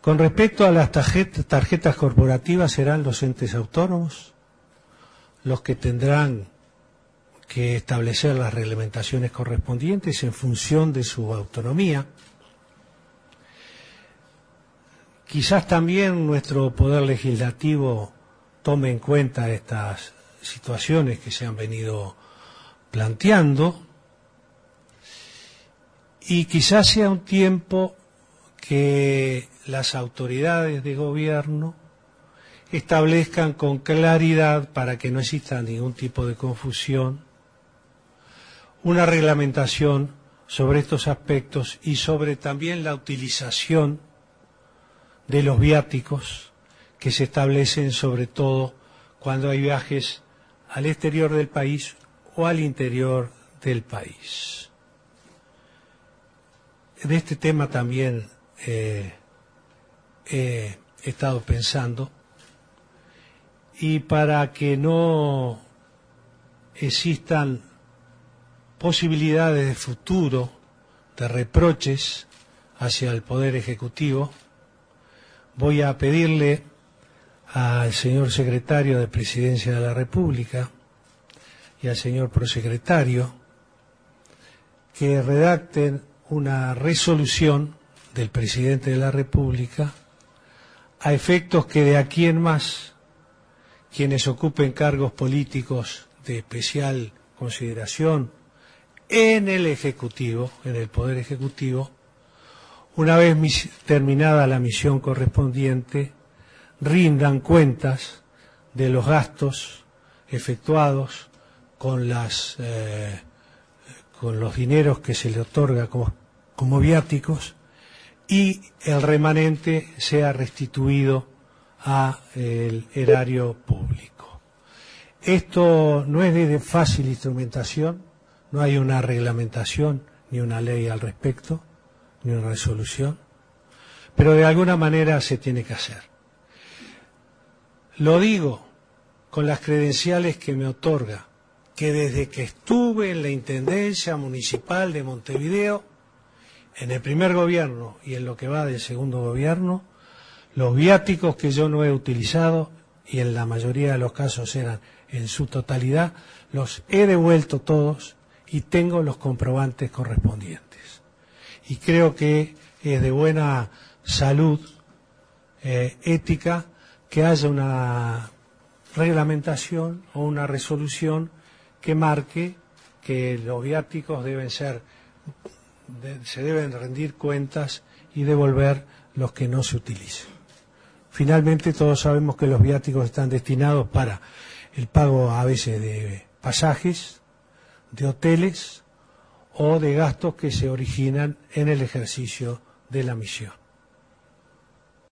Con respecto a las tarjetas corporativas, serán los entes autónomos los que tendrán que establecer las reglamentaciones correspondientes en función de su autonomía. Quizás también nuestro poder legislativo tome en cuenta estas situaciones que se han venido planteando, y quizás sea un tiempo que las autoridades de gobierno establezcan con claridad, para que no exista ningún tipo de confusión, una reglamentación sobre estos aspectos y sobre también la utilización de los viáticos que se establecen sobre todo cuando hay viajes al exterior del país o al interior del país. De este tema también he estado pensando, y para que no existan posibilidades de futuro de reproches hacia el Poder Ejecutivo, voy a pedirle al señor secretario de Presidencia de la República y al señor prosecretario que redacten una resolución del presidente de la República a efectos que de aquí en más quienes ocupen cargos políticos de especial consideración en el Ejecutivo, en el Poder Ejecutivo, una vez terminada la misión correspondiente, rindan cuentas de los gastos efectuados con los dineros que se le otorga como viáticos, y el remanente sea restituido al erario público. Esto no es de fácil instrumentación, no hay una reglamentación ni una ley al respecto, ni una resolución, pero de alguna manera se tiene que hacer. Lo digo con las credenciales que me otorga, que desde que estuve en la Intendencia Municipal de Montevideo, en el primer gobierno y en lo que va del segundo gobierno, los viáticos que yo no he utilizado, y en la mayoría de los casos eran en su totalidad, los he devuelto todos y tengo los comprobantes correspondientes. Y creo que es de buena salud ética que haya una reglamentación o una resolución que marque que los viáticos se deben rendir cuentas y devolver los que no se utilicen. Finalmente, todos sabemos que los viáticos están destinados para el pago a veces de pasajes, de hoteles o de gastos que se originan en el ejercicio de la misión.